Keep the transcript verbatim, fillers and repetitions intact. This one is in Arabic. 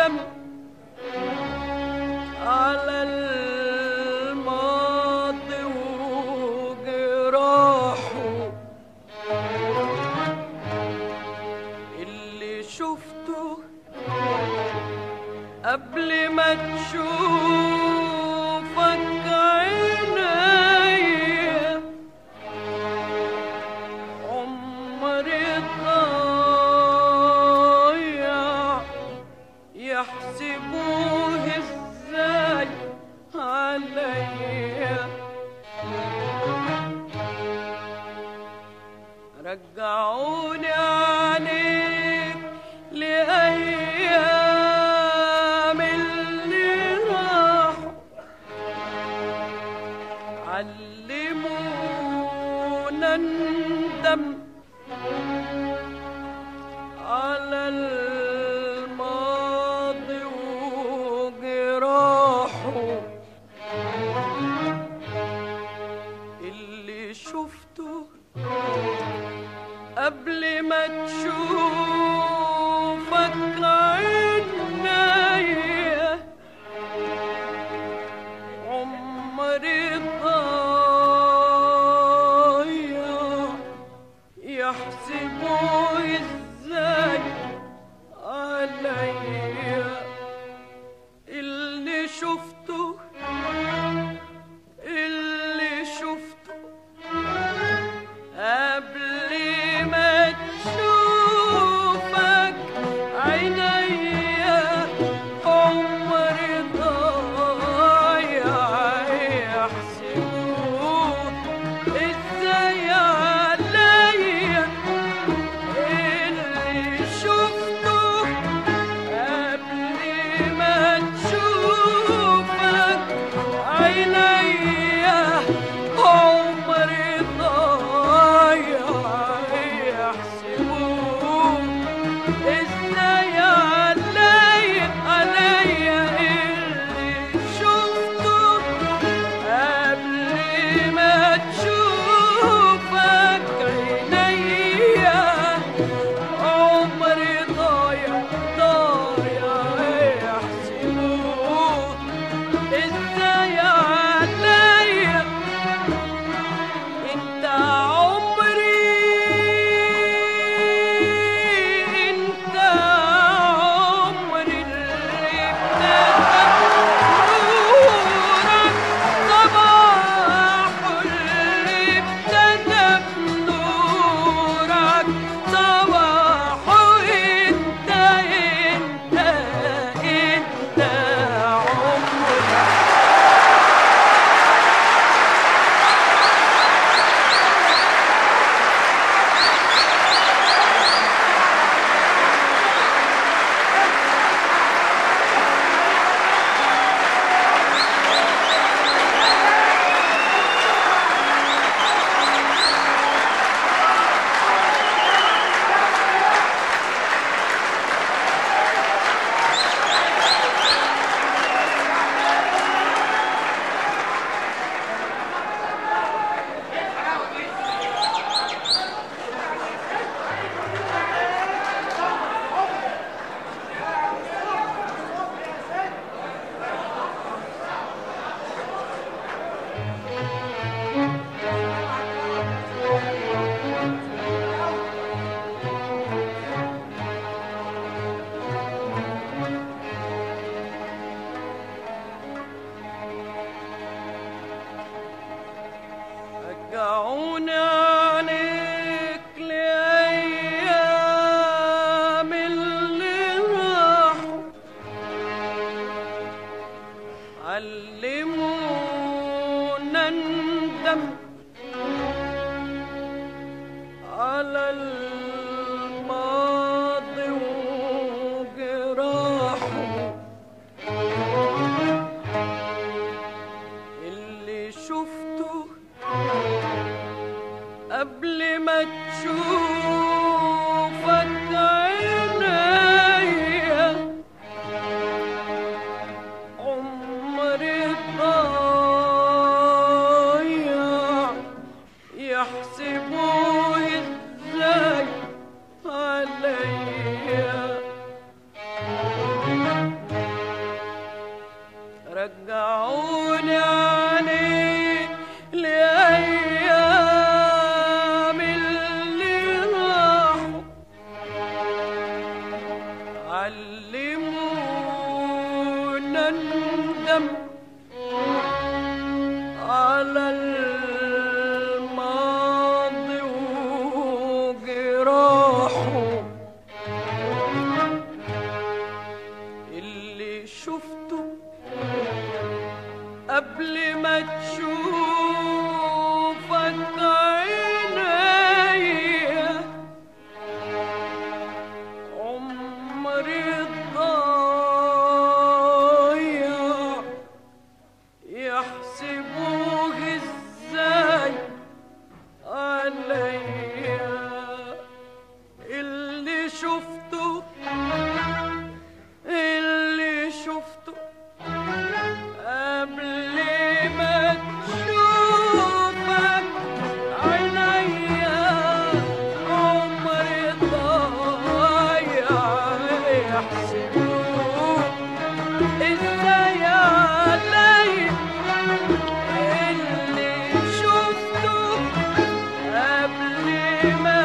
ندم على الماضي وجراحه اللي شفته قبل ما تشوفك عينيا عمري ضايع يحسبوه ازاي عليا رجعوني عليك لأيام اللي راحوا علمونا ندم على الماضي وجراحه اللي شفته قبل ما تشوفك عينيا عمري ضايع يحسبوه ازاي عليا اللي شفته اللي شفته قبل ما تشوفك عينيا عمري ضايع يحسبوه ازاي عليا اللي شفته قبل ما تشوفك عينيا عمري ضايع يحسبوه ازاي عليا عليا اللي شفته قبل ما تشوفك عينيا عمري ضايع ضايع يحسبوه ازاي عليا انت عمري انت عمري اللي ابتدى بنورك صباحه اللي ابتدى بنورك صباحه انت انت انت عمري رجعوني عليك لأيام اللي راحوا علمونا ندم على الماضي وجراحه اللي شفته قبل ما تشوفك عينيا عمري ضايع يحسبوه ازاي عليا عليا اللي شفته اللي شفته قبل ما تشوفك عينيا عمري ضايع يحسبوه ازاي عليا اللي شفته قبل ما